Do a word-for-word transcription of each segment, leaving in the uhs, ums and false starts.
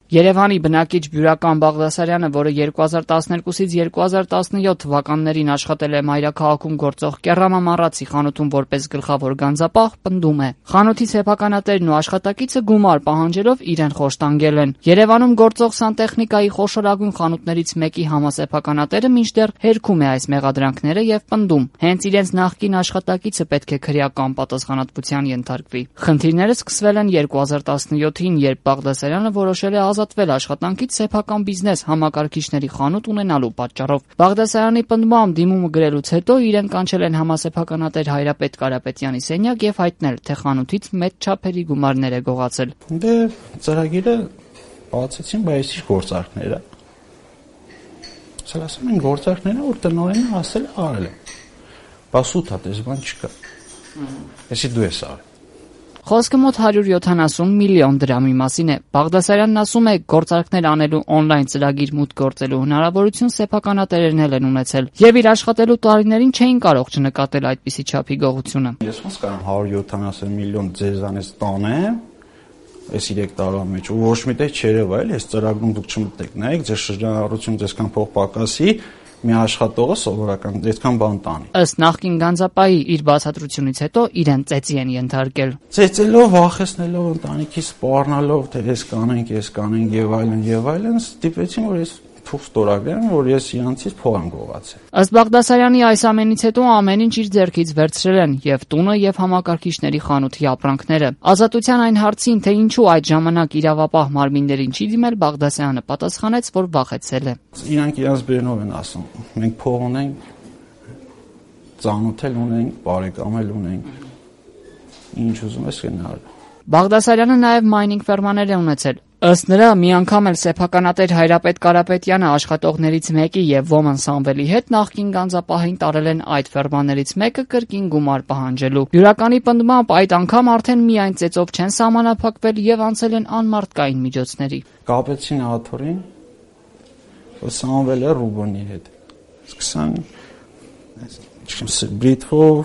Երևանի բնակիչ Բյուրական Բաղդասարյանը, որը երկու հազար տասներկուսից երկու հազար տասնյոթ թվականներին աշխատել է մայրաքաղաքում գործող Կեռամամառացի խանութում որպես գլխավոր գանձապահ, պնդում է. խանութի սեփականատերն ու աշխատակիցը գումար պահանջելով իրեն խոշտանգել են։ Երևանում գործող սանտեխնիկայի խոշորագույն խանութներից մեկի համասեփականատերը մինչդեռ հերքում է այս մեղադրանքները եւ պնդում. հենց իրենց նախկին աշխատակիցը պետք է քրեական պատասխանատվության ենթարկվի։ Խնդիրները սկսվել են երկու հազար տասնյոթին, երբ Բաղդասարյանը որոշել է ազատվել աշխատանքից սեփական բիզնես համակարգիչների խանութ ունենալու պատճառով։ Բաղդասարյանի պնդմամբ դիմումը գրելուց հետո իրեն կանչել են համասեփականատեր Հայրապետ Կարապետյանի սենյակ եւ հայտնել, թե խանութից մեծ չափերի գումարներ է գողացել։ Դե ծրագիրը բացեցին, բայց ի՞նչ գործարքները։ Սա ասում են գործարքները, որ տնօրենը ասել է արել է։ Բա սուտ է, դες բան չկա։ Էսի դու ես արել։ Խոսքը մոտ հարյուր յոթանասուն միլիոն դրամի մասին է։ Բաղդասարյանն ասում է, գործարքներ անելու օնլայն ծրագիր մուտք գործելու հնարավորություն սեփականատերերն են ունեցել եւ իր աշխատելու տարիներին չէին կարող չնկատել այդպիսի չափի գողությունը։ Ես ոնց կարամ հարյուր յոթանասուն միլիոն ձեզանից տանեմ այս երեք տարվա մեջ ու ոչ մի տեղ չերևա էլ այս ծրագրում դուք չմտնեք, նայեք ձեր շրջանառությունը ձեզքան փող պակասի, մի աշխատողը սովորական այդքան բան տանի։ Ըստ նախկին գանձապահի իր բացատրությունից հետո իրեն ծեծի են ենթարկել։ Ծեծելով, վախեցնելով, ընտանիքից սպառնալով, թե ես կանենք, ես կանենք եւ այլն եւ այլն, ստիպեցին, որ ես թուղթ ստորագրեմ, որ ես իրանցից փող եմ գողացել։ Ըստ Բաղդասարյանի այս ամենից հետո ամեն ինչ իր ձեռքից վերցրել են եւ տունը եւ համակարգիչների խանութի ապրանքները։ Ազատության այն հարցին, թե ինչու այդ ժամանակ իրավապահ մարմիններին չի դիմել, Բաղդասարյանը պատասխանեց, որ վախեցել է։ Իրանք իրանց բերնով են ասում. մենք փող ունենք, ծանոթ էլ ունենք, բարեկամել ունենք։ Ինչ ուզում ես գնալ։ Բաղդասարյանը նաեւ մայնինգ ֆերմաներ է ունեցել։ Ըստ նրա, մի անգամ էլ սեփականատեր Հայրապետ Կարապետյանը աշխատողներից մեկի եւ Ոման Սամվելի հետ նախկին գանձապահին տարել են այդ ֆերմաներից մեկը կրկին գումար պահանջելու։ Բյուրականի պնդմամբ այդ անգամ արդեն միայն ծեծով չեն սահմանափակվել եւ անցել են անմարդկային միջոցների։ Կապեցին աթորին, որ Սամվելը Ռուբոնի հետ։ Սկսան բրիթվով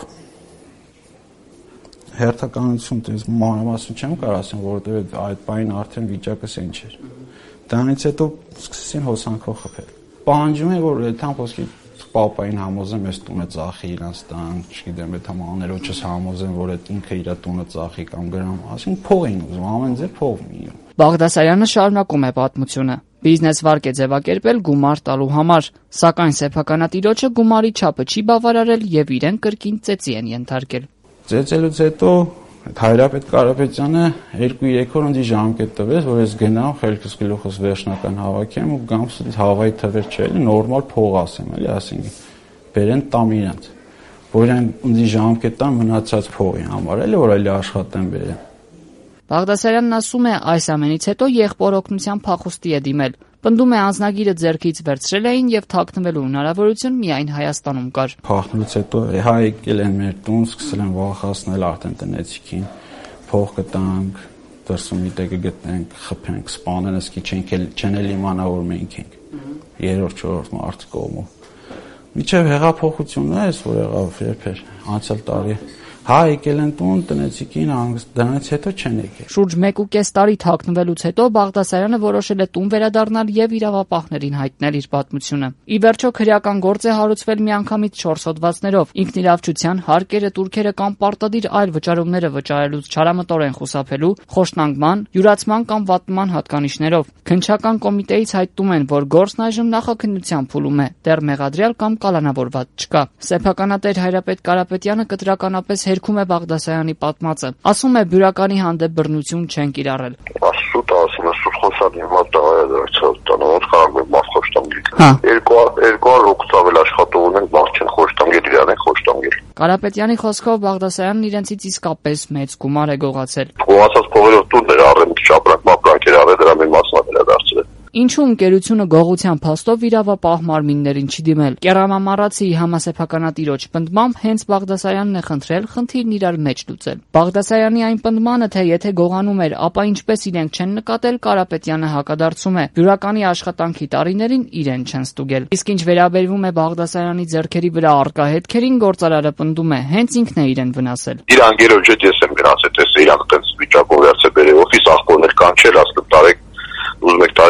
հերթականություն դες մանրամասն չեմ կարող ասեմ, որովհետև այդ բանին արդեն վիճակը սեն չէր։ Դրանից հետո սկսեցին հոսանքով խփել։ Պահանջում են, որ այդքան խոսքի պապային համոզեմ, ես տունը ծախի իրանց տան, չգիտեմ, այդ համաներոջս համոզեմ, որ այդ ինքը իր տունը ծախի կամ գրամ, ասին փող էին ուզում, ամեն ձև փող մի։ Բաղդասարյանը շարունակում է պատմությունը։ Բիզնես վարկ է ձևակերպել գումար տալու համար, սակայն սեփականատիրոջը գումարի չափը չի բավարարել եւ իրեն կրկին ծեծի են ենթարկել։ Ծեծելուց հետո Հայրապետ Կարապետյանը երկու-երեք օր ինձ ժամկետ տվեց, որ ես գնամ խելքս գլուխս վերջնական հավաքեմ ու գամ հավայի թվեր չէ, նորմալ փող ասեմ, էլի ասենք, բերեն տամ իրանց, որ ինձ ժամկետ տան մնացած փողի համար, էլի որ այլ աշխատեմ բերեմ։ Բաղդասարյանն ասում է, այս ամենից հետո եղբոր օգնության փախուստի է դիմել։ Պնդում է, անձնագիրը ձեռքից վերցրել էին եւ թաքնվելու հնարավորություն միայն Հայաստանում կար։ Փախնելուց հետո հա եկել են մեր տուն, սկսել են վախացնել արդեն տնեցիքին, փող կտանք, դրսում մի տեղ կգտնենք, խփենք, սպանեն, ասկի չենք չեն էլ իմանա որ մենք ենք։ Երրորդ, չորրորդ մարդ կողմով։ Միջև հեղափոխությունն է, որ եղավ երբ էր, անցյալ տարի։ Հա եկել են տուն, տնեցիքին, դրանից հետո չեն եկել։ Շուրջ մեկ ու կես տարի թաքնվելուց հետո Բաղդասարյանը որոշել է տուն վերադառնալ եւ իրավապահներին հայտնել իր պատմությունը։ Ի վերջո քրեական գործ է հարուցվել միանգամից չորս հոդվածներով, ինքնիրավչության, հարկերը, տուրքերը կամ պարտադիր այլ վճարումները վճարելուց չարամտորեն խուսափելու, խոշտանգման, յուրացման կամ վատնման հատկանիշներով։ Քննչական կոմիտեից հայտնում են, որ գործն այժմ նախաքննության փուլում է, դեռ մեղադրյալ կամ կալանավորված չկա։ Սեփականատեր Հայրապետ Կարապետյանը կտրականապես հերքում է Բաղդասարյանի պատմածը։ Ասում է, Բյուրականի հանդեպ բռնություն չեն կիրառել։ Ասում ասում է սուտ խոսալի մատաղայա դարձավ տանոց կարող մաս խոշտանգել։ Երկու երկու օր ավել աշխատող ունեն, բաց չեն խոշտանգել իրան են խոշտանգել։ Կարապետյանի խոսքով Բաղդասարյանն իրենցից իսկապես մեծ գումար է գողացել։ Գողացած փողերով տուն էր առել, շապրանք մապրանքեր առել, դրա մեր մասն է վերադարձել։ Ինչու ընկերությունը գողության փաստով իրավապահ մարմիններին չի դիմել։ Կեռամամառացի համասեփականատիրոջ պնդմամբ հենց Բաղդասարյանն է խնդրել խնդիրն իրար մեջ լուծել։ Բաղդասարյանի այն պնդմանը, թե եթե գողանում էր, ապա ինչպես իրենք չեն նկատել, Կարապետյանը հակադարձում է։ Բյուրականի աշխատանքի տարիներին իրեն չեն ստուգել։ Իսկ ինչ վերաբերվում է Բաղդասարյանի ձեռքերի վրա առկա հետքերին, գործարարը պնդում է, հենց ինքն է իրեն վնասել։ Իր անգերով չէ, ես եմ գնացել, ես իրանք այդպես վիճակով վերցել բերել, օֆիս ախորներ կանչել, ասել տարեք ուզում եք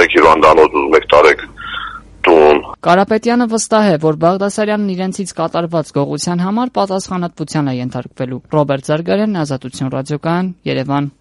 տարեք հիվանդանոց, ուզում եք տարեք տուն։ Կարապետյանը վստահ է, որ Բաղդասարյանն իրենցից կատարված գողության համար պատասխանատվության է ենթարկվելու։ Ռոբերտ Զարգարյան, Ազատություն ռադիոկայան, Երևան։